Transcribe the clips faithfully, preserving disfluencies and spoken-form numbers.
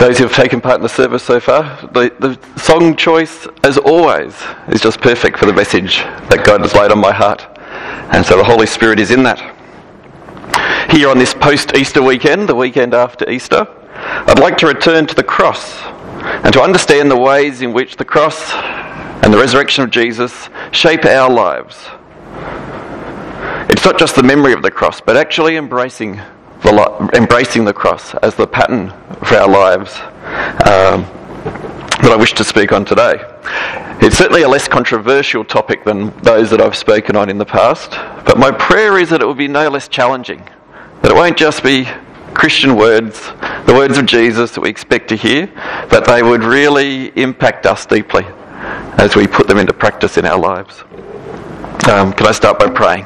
those who have taken part in the service so far, the, the song choice, as always, is just perfect for the message that God has laid on my heart. And so the Holy Spirit is in that. Here on this post-Easter weekend, the weekend after Easter, I'd like to return to the cross and to understand the ways in which the cross and the resurrection of Jesus shape our lives. It's not just the memory of the cross, but actually embracing the li- embracing the cross as the pattern for our lives um, that I wish to speak on today. It's certainly a less controversial topic than those that I've spoken on in the past, but my prayer is that it will be no less challenging, that it won't just be Christian words, the words of Jesus that we expect to hear, but they would really impact us deeply as we put them into practice in our lives. Um, can I start by praying?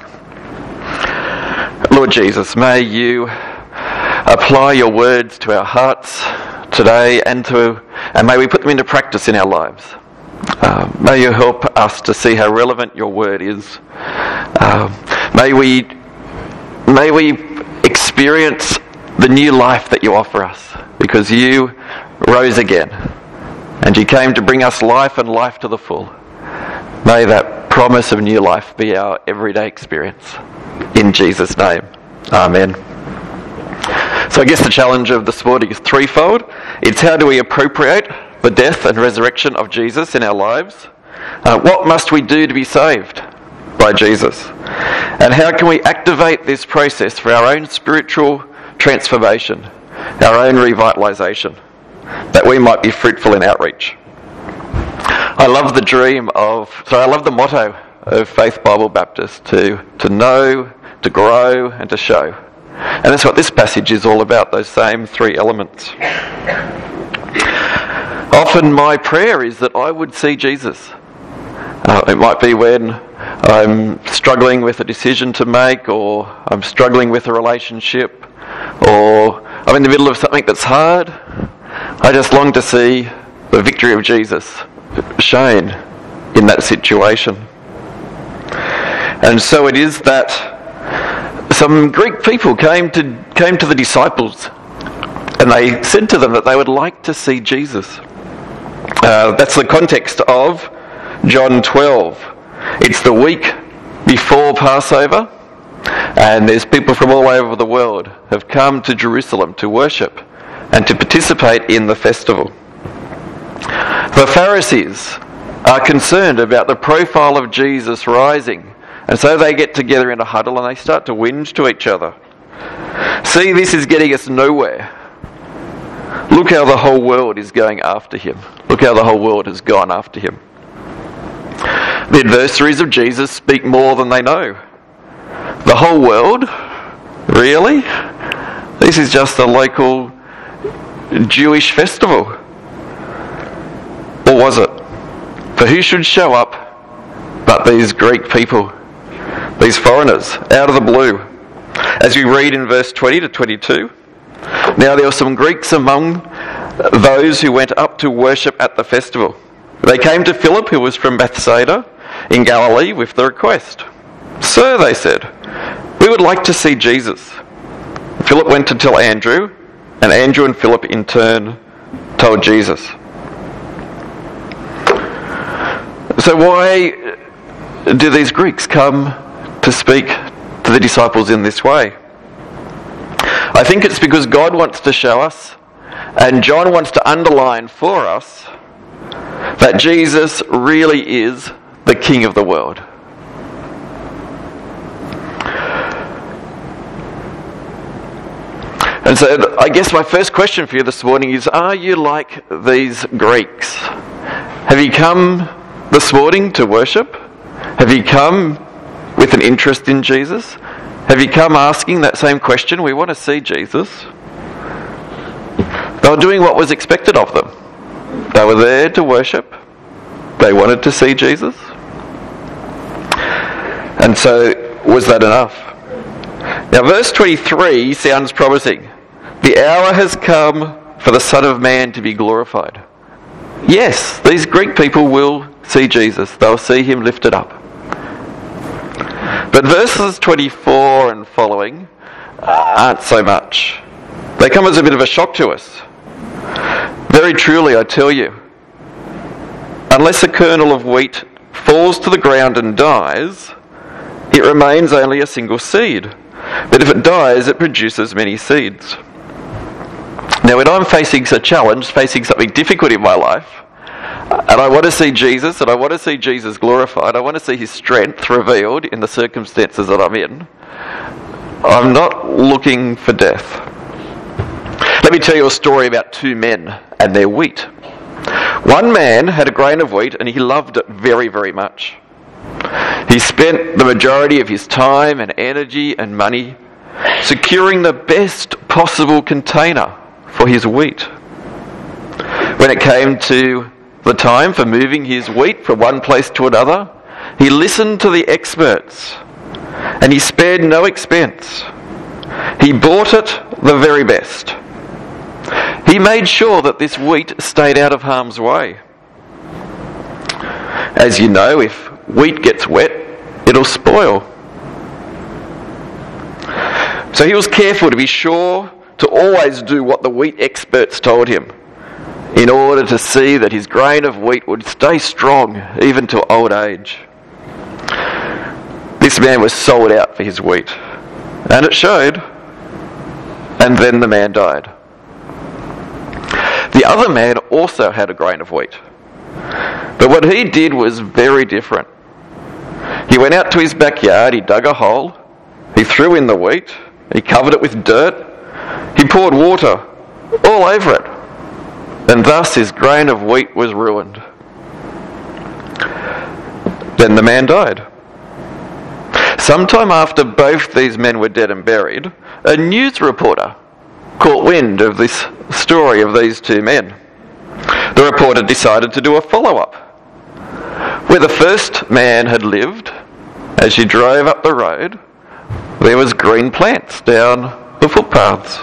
Lord Jesus, may you apply your words to our hearts today, and to and may we put them into practice in our lives. Uh, may you help us to see how relevant your word is. Uh, may we may we experience the new life that you offer us, because you rose again and you came to bring us life and life to the full. May that promise of new life be our everyday experience. In Jesus' name, amen. So I guess the challenge of this morning is threefold. It's how do we appropriate the death and resurrection of Jesus in our lives? Uh, what must we do to be saved by Jesus? And how can we activate this process for our own spiritual transformation, our own revitalisation, that we might be fruitful in outreach? I love the dream of, sorry, I love the motto of Faith Bible Baptist, to, to know, to grow and to show. And that's what this passage is all about, those same three elements. Often my prayer is that I would see Jesus. Uh, it might be when I'm struggling with a decision to make, or I'm struggling with a relationship, or I'm in the middle of something that's hard. I just long to see the victory of Jesus shown in that situation. And so it is that some Greek people came to came to the disciples, and they said to them that they would like to see Jesus. Uh, that's the context of John twelve. It's the week before Passover, and there's people from all over the world have come to Jerusalem to worship and to participate in the festival. The Pharisees are concerned about the profile of Jesus rising, and so they get together in a huddle and they start to whinge to each other. See, this is getting us nowhere. Look how the whole world is going after him. Look how the whole world has gone after him. The adversaries of Jesus speak more than they know. The whole world? Really? This is just a local Jewish festival. Or was it? For who should show up but these Greek people, these foreigners, out of the blue? As we read in verse twenty to twenty-two, now there were some Greeks among those who went up to worship at the festival. They came to Philip, who was from Bethsaida in Galilee, with the request. Sir, they said, we would like to see Jesus. Philip went to tell Andrew, and Andrew and Philip in turn told Jesus. So why do these Greeks come to speak to the disciples in this way? I think it's because God wants to show us, and John wants to underline for us, that Jesus really is the King of the world. And so I guess my first question for you this morning is, are you like these Greeks? Have you come this morning to worship? Have you come with an interest in Jesus? Have you come asking that same question? We want to see Jesus. They were doing what was expected of them. They were there to worship. They wanted to see Jesus. And so, was that enough? Now, verse twenty-three sounds promising. The hour has come for the Son of Man to be glorified. Yes, these Greek people will see Jesus. They'll see him lifted up. But verses twenty-four and following aren't so much. They come as a bit of a shock to us. Very truly, I tell you, unless a kernel of wheat falls to the ground and dies, it remains only a single seed. But if it dies, it produces many seeds. Now, when I'm facing a challenge, facing something difficult in my life, and I want to see Jesus, and I want to see Jesus glorified, I want to see his strength revealed in the circumstances that I'm in, I'm not looking for death. Let me tell you a story about two men and their wheat. One man had a grain of wheat and he loved it very, very much. He spent the majority of his time and energy and money securing the best possible container for his wheat. When it came to the time for moving his wheat from one place to another, he listened to the experts and he spared no expense. He bought it the very best. He made sure that this wheat stayed out of harm's way. As you know, if wheat gets wet, it'll spoil. So he was careful to be sure to always do what the wheat experts told him in order to see that his grain of wheat would stay strong even to old age. This man was sold out for his wheat, and it showed. And then the man died. The other man also had a grain of wheat, but what he did was very different. He went out to his backyard, he dug a hole, he threw in the wheat, he covered it with dirt, he poured water all over it, and thus his grain of wheat was ruined. Then the man died. Sometime after both these men were dead and buried, a news reporter caught wind of this story of these two men. The reporter decided to do a follow-up. Where the first man had lived, as she drove up the road, there was green plants down the footpaths.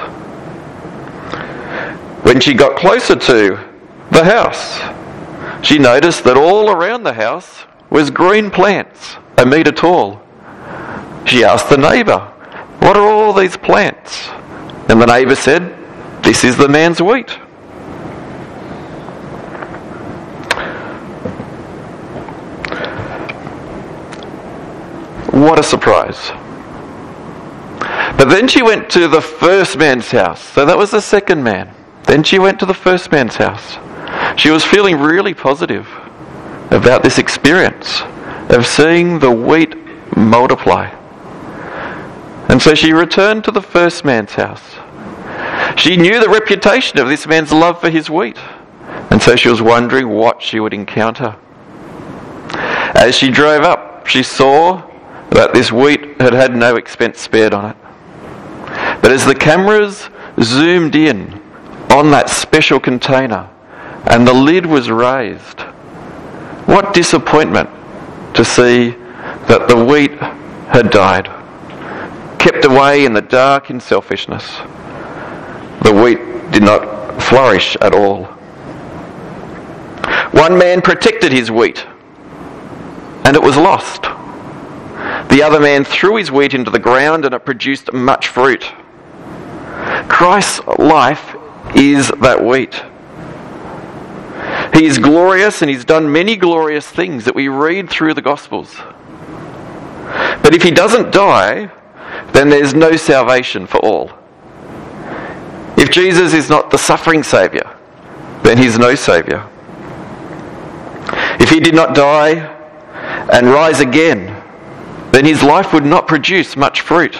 When she got closer to the house, she noticed that all around the house was green plants, a metre tall. She asked the neighbour, "What are all these plants?" And the neighbour said, "This is the man's wheat." What a surprise. But then she went to the first man's house. So that was the second man. Then she went to the first man's house. She was feeling really positive about this experience of seeing the wheat multiply. And so she returned to the first man's house. She knew the reputation of this man's love for his wheat, and so she was wondering what she would encounter. As she drove up, she saw that this wheat had had no expense spared on it. But as the cameras zoomed in on that special container and the lid was raised, what disappointment to see that the wheat had died, kept away in the dark in selfishness. The wheat did not flourish at all. One man protected his wheat, and it was lost. The other man threw his wheat into the ground, and it produced much fruit. Christ's life is that wheat. He is glorious, and he's done many glorious things that we read through the Gospels. But if he doesn't die, then there's no salvation for all. If Jesus is not the suffering Saviour, then he's no Saviour. If he did not die and rise again, then his life would not produce much fruit.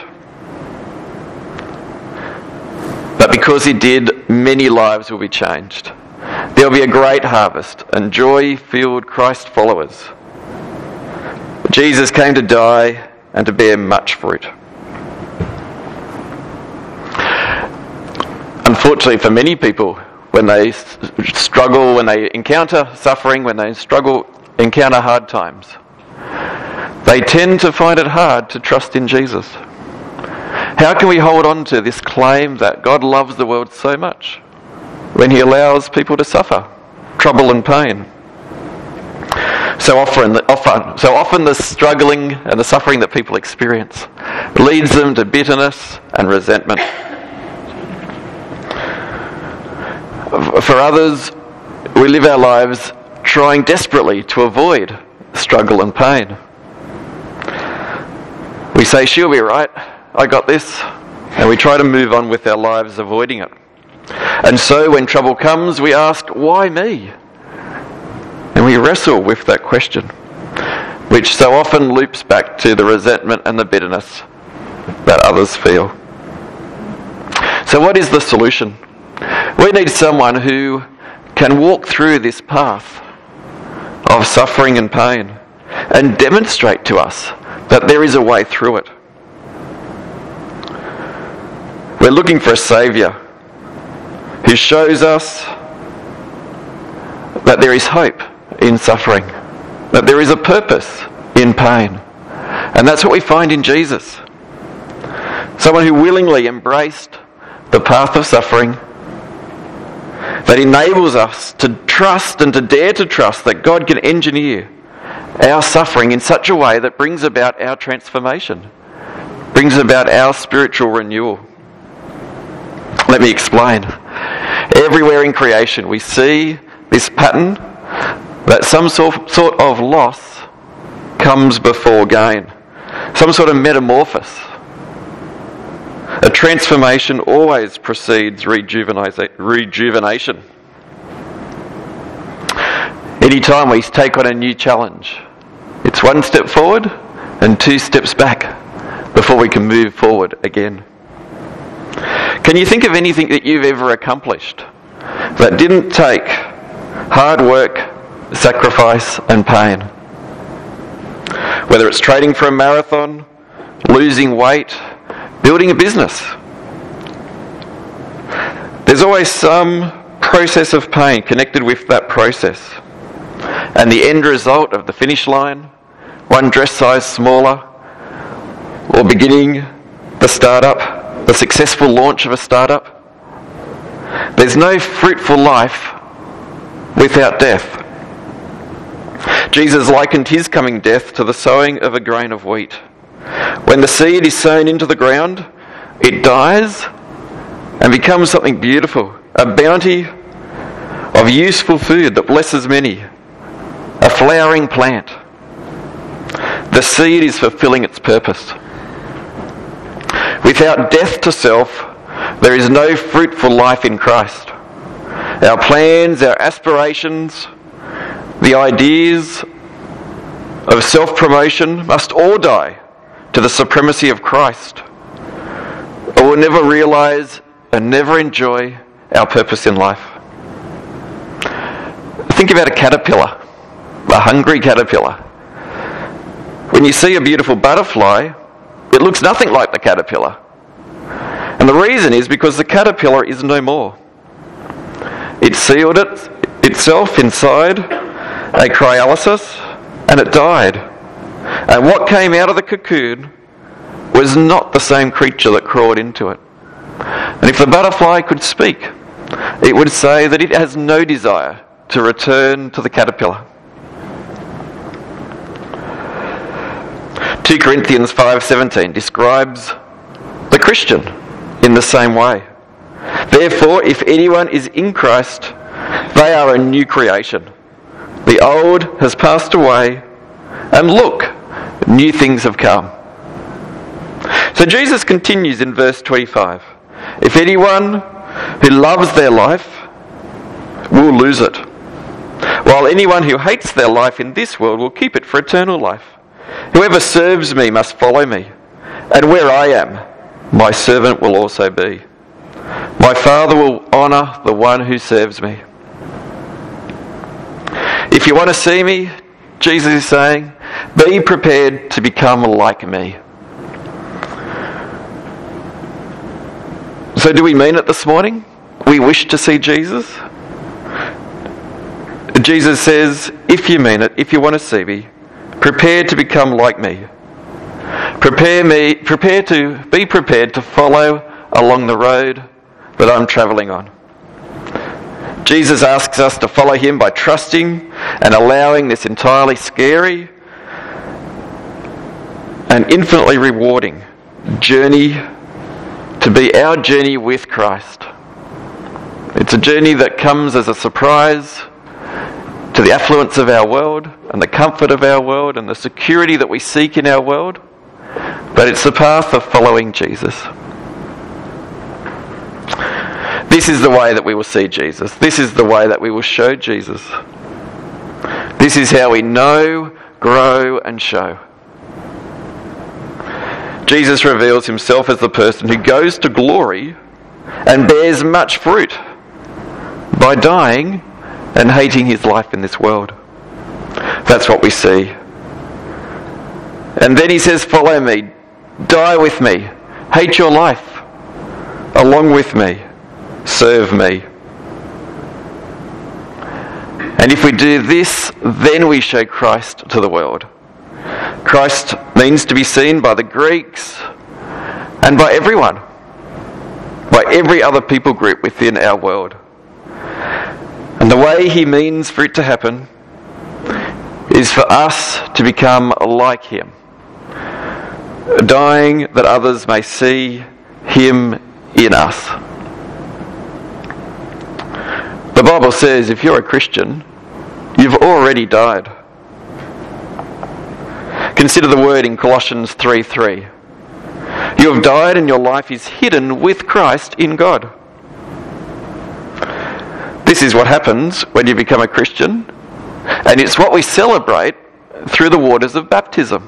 But because he did, many lives will be changed. There will be a great harvest and joy-filled Christ followers. Jesus came to die and to bear much fruit. Unfortunately for many people, when they struggle, when they encounter suffering, when they struggle, encounter hard times, they tend to find it hard to trust in Jesus. How can we hold on to this claim that God loves the world so much when he allows people to suffer, trouble and pain? So often, often, so often the struggling and the suffering that people experience leads them to bitterness and resentment. For others, we live our lives trying desperately to avoid struggle and pain. We say, she'll be right, I got this, and we try to move on with our lives avoiding it. And so when trouble comes, we ask, why me? And we wrestle with that question, which so often loops back to the resentment and the bitterness that others feel. So what is the solution? We need someone who can walk through this path of suffering and pain and demonstrate to us that there is a way through it. We're looking for a saviour who shows us that there is hope in suffering, that there is a purpose in pain. And that's what we find in Jesus. Someone who willingly embraced the path of suffering, that enables us to trust and to dare to trust that God can engineer our suffering in such a way that brings about our transformation, brings about our spiritual renewal. Let me explain. Everywhere in creation we see this pattern that some sort sort of loss comes before gain, some sort of metamorphosis. A transformation always precedes rejuvenation. Anytime we take on a new challenge, it's one step forward and two steps back before we can move forward again. Can you think of anything that you've ever accomplished that didn't take hard work, sacrifice and pain? Whether it's training for a marathon, losing weight, building a business. There's always some process of pain connected with that process. And the end result of the finish line, one dress size smaller, or beginning the startup, the successful launch of a startup. There's no fruitful life without death. Jesus likened his coming death to the sowing of a grain of wheat. When the seed is sown into the ground, it dies and becomes something beautiful, a bounty of useful food that blesses many, a flowering plant. The seed is fulfilling its purpose. Without death to self, there is no fruitful life in Christ. Our plans, our aspirations, the ideas of self-promotion must all die to the supremacy of Christ, or we'll never realise and never enjoy our purpose in life. Think about a caterpillar, a hungry caterpillar. When you see a beautiful butterfly, it looks nothing like the caterpillar. And the reason is because the caterpillar is no more. It sealed it, itself inside a cryolysis and it died. And what came out of the cocoon was not the same creature that crawled into it. And if the butterfly could speak, it would say that it has no desire to return to the caterpillar. Second Corinthians five seventeen describes the Christian in the same way. Therefore, if anyone is in Christ, they are a new creation. The old has passed away, and look, new things have come. So Jesus continues in verse twenty-five. If anyone who loves their life will lose it, while anyone who hates their life in this world will keep it for eternal life. Whoever serves me must follow me, and where I am, my servant will also be. My Father will honour the one who serves me. If you want to see me, Jesus is saying, be prepared to become like me. So do we mean it this morning? We wish to see Jesus? Jesus says, if you mean it, if you want to see me, prepare to become like me. Prepare me, prepare to, be prepared to follow along the road that I'm travelling on. Jesus asks us to follow him by trusting and allowing this entirely scary and infinitely rewarding journey to be our journey with Christ. It's a journey that comes as a surprise to the affluence of our world and the comfort of our world and the security that we seek in our world. But it's the path of following Jesus. This is the way that we will see Jesus. This is the way that we will show Jesus. This is how we know, grow, and show. Jesus reveals himself as the person who goes to glory and bears much fruit by dying and hating his life in this world. That's what we see. And then he says, follow me, die with me, hate your life, along with me, serve me. And if we do this, then we show Christ to the world. Christ means to be seen by the Greeks and by everyone, by every other people group within our world. And the way he means for it to happen is for us to become like him, dying that others may see him in us. The Bible says if you're a Christian, you've already died. Consider the word in Colossians three three. You have died and your life is hidden with Christ in God. This is what happens when you become a Christian, and it's what we celebrate through the waters of baptism.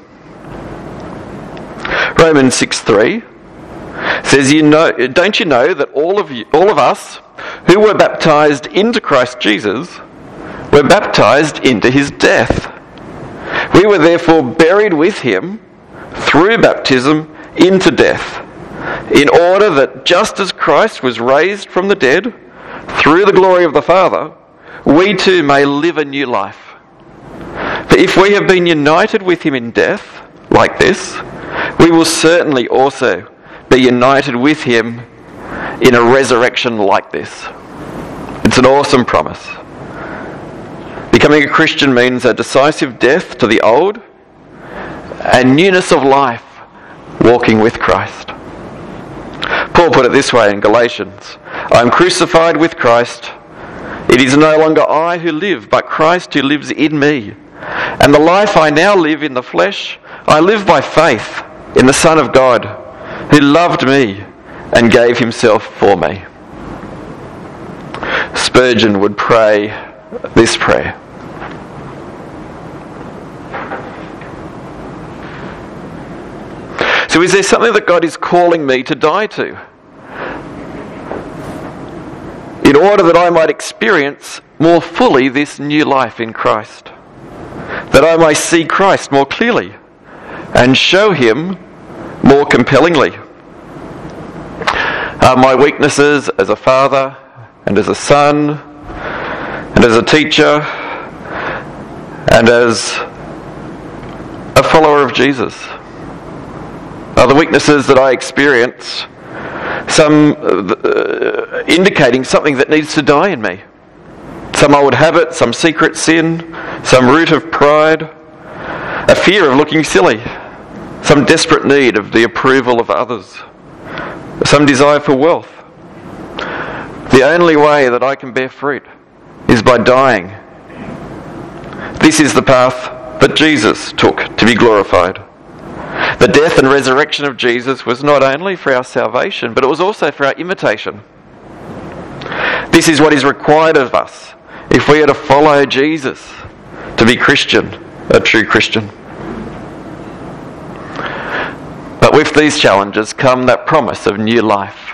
Romans six three says, "You know, don't you know that all of you, all of us who were baptized into Christ Jesus were baptized into his death? We were therefore buried with him through baptism into death, in order that just as Christ was raised from the dead through the glory of the Father, we too may live a new life. For if we have been united with him in death, like this, we will certainly also be united with him in a resurrection like this." It's an awesome promise. Becoming a Christian means a decisive death to the old and newness of life, walking with Christ. Paul put it this way in Galatians, "I am crucified with Christ. It is no longer I who live, but Christ who lives in me. And the life I now live in the flesh, I live by faith in the Son of God, who loved me and gave himself for me." Spurgeon would pray this prayer: so is there something that God is calling me to die to, in order that I might experience more fully this new life in Christ? That I may see Christ more clearly and show him more compellingly? Are my weaknesses as a father and as a son and as a teacher and as a follower of Jesus, are the weaknesses that I experience some uh, indicating something that needs to die in me? Some old habit, some secret sin, some root of pride, a fear of looking silly, some desperate need of the approval of others, some desire for wealth. The only way that I can bear fruit is by dying. This is the path that Jesus took to be glorified. The death and resurrection of Jesus was not only for our salvation, but it was also for our imitation. This is what is required of us if we are to follow Jesus, to be Christian, a true Christian. But with these challenges come that promise of new life.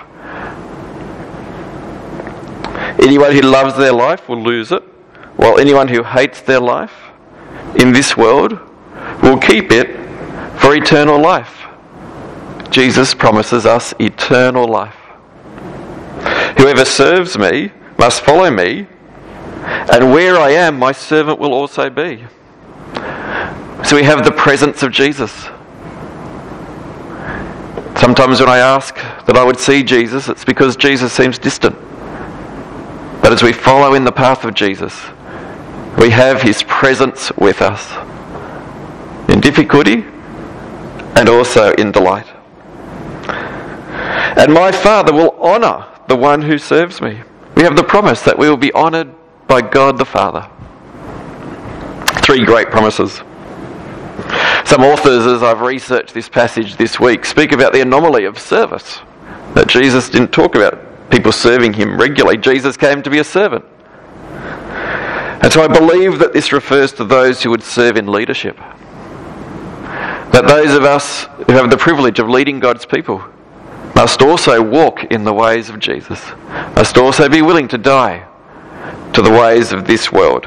Anyone who loves their life will lose it, while anyone who hates their life in this world will keep it for eternal life. Jesus promises us eternal life. Whoever serves me must follow me, and where I am, my servant will also be. So we have the presence of Jesus. Sometimes when I ask that I would see Jesus, it's because Jesus seems distant. But as we follow in the path of Jesus, we have his presence with us in difficulty and also in delight. And my Father will honour the one who serves me. We have the promise that we will be honoured by God the Father. Three great promises. Some authors, as I've researched this passage this week, speak about the anomaly of service. That Jesus didn't talk about people serving him regularly. Jesus came to be a servant. And so I believe that this refers to those who would serve in leadership. That those of us who have the privilege of leading God's people must also walk in the ways of Jesus, must also be willing to die to the ways of this world.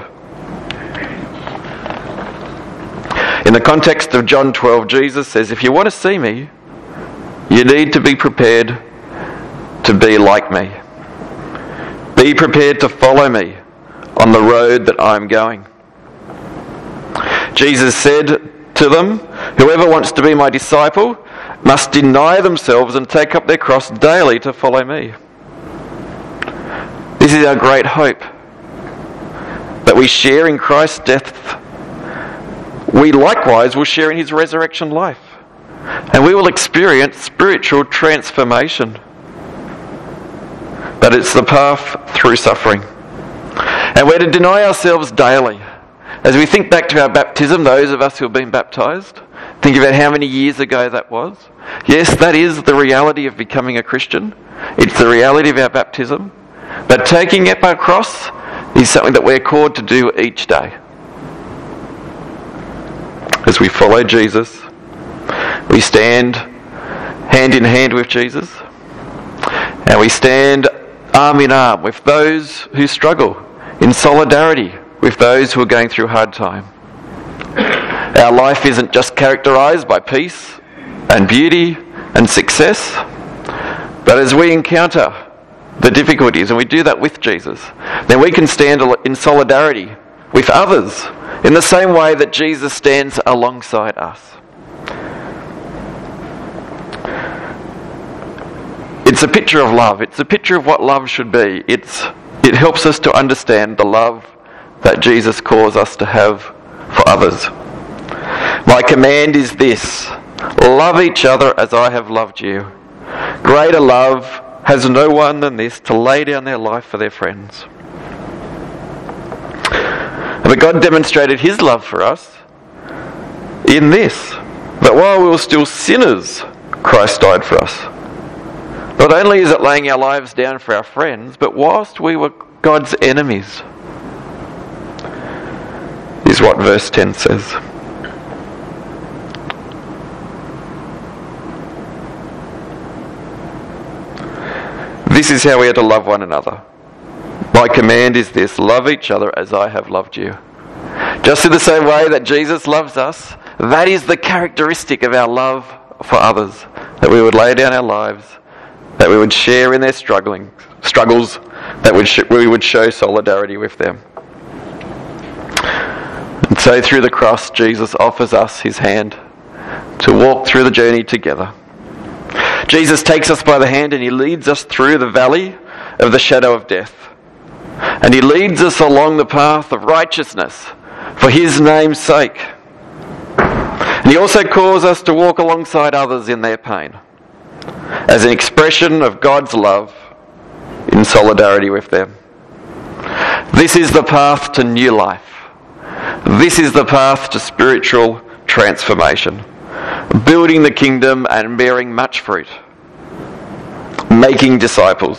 In the context of John twelve, Jesus says, if you want to see me, you need to be prepared to be like me. Be prepared to follow me on the road that I'm going. Jesus said to them, whoever wants to be my disciple must deny themselves and take up their cross daily to follow me. This is our great hope, that we share in Christ's death. We likewise will share in his resurrection life, and we will experience spiritual transformation. But it's the path through suffering. And we're to deny ourselves daily. As we think back to our baptism, those of us who have been baptised, think about how many years ago that was. Yes, that is the reality of becoming a Christian. It's the reality of our baptism. But taking up our cross is something that we're called to do each day. As we follow Jesus, we stand hand in hand with Jesus, and we stand arm in arm with those who struggle, in solidarity with those who are going through hard time. Our life isn't just characterised by peace and beauty and success, but as we encounter the difficulties, and we do that with Jesus, then we can stand in solidarity with others in the same way that Jesus stands alongside us. It's a picture of love. It's a picture of what love should be. It's, it helps us to understand the love that Jesus calls us to have for others. My command is this: love each other as I have loved you. Greater love has no one than this, to lay down their life for their friends. But God demonstrated his love for us in this, that while we were still sinners, Christ died for us. Not only is it laying our lives down for our friends, but whilst we were God's enemies, is what verse ten says. This is how we are to love one another. My command is this: love each other as I have loved you. Just in the same way that Jesus loves us, that is the characteristic of our love for others, that we would lay down our lives, that we would share in their struggling struggles, that we, sh- we would show solidarity with them. And so through the cross, Jesus offers us his hand to walk through the journey together. Jesus takes us by the hand and he leads us through the valley of the shadow of death. And he leads us along the path of righteousness for his name's sake. And he also calls us to walk alongside others in their pain, as an expression of God's love in solidarity with them. This is the path to new life. This is the path to spiritual transformation, building the kingdom and bearing much fruit, making disciples.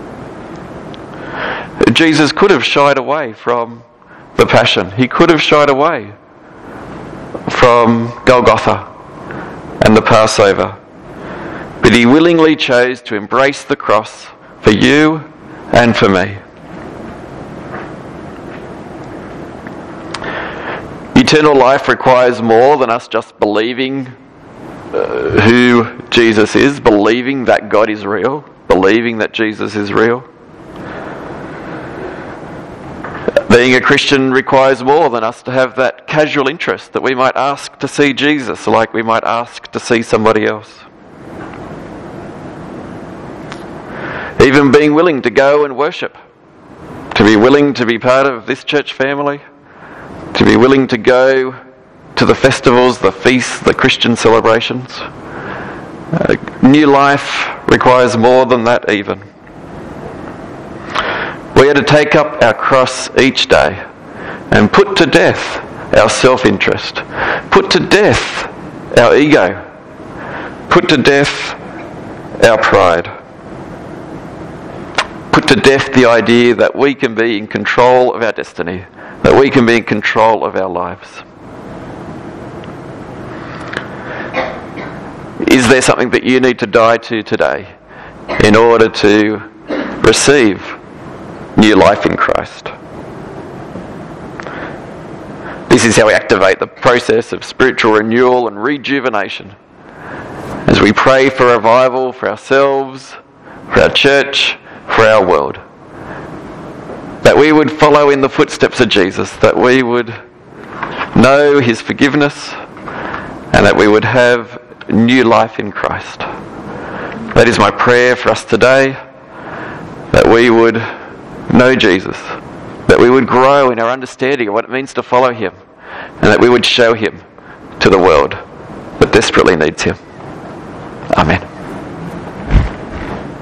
Jesus could have shied away from the passion. He could have shied away from Golgotha and the Passover. But he willingly chose to embrace the cross for you and for me. Eternal life requires more than us just believing uh, who Jesus is, believing that God is real, believing that Jesus is real. Being a Christian requires more than us to have that casual interest that we might ask to see Jesus like we might ask to see somebody else. Even being willing to go and worship, to be willing to be part of this church family, to be willing to go to the festivals, the feasts, the Christian celebrations. Uh, new life requires more than that even. We are to take up our cross each day and put to death our self-interest, put to death our ego, put to death our pride, put to death the idea that we can be in control of our destiny, that we can be in control of our lives. Is there something that you need to die to today in order to receive new life in Christ? This is how we activate the process of spiritual renewal and rejuvenation. As we pray for revival for ourselves, for our church, for our world. That we would follow in the footsteps of Jesus, that we would know his forgiveness, and that we would have new life in Christ. That is my prayer for us today, that we would know Jesus, that we would grow in our understanding of what it means to follow him, and that we would show him to the world that desperately needs him. Amen.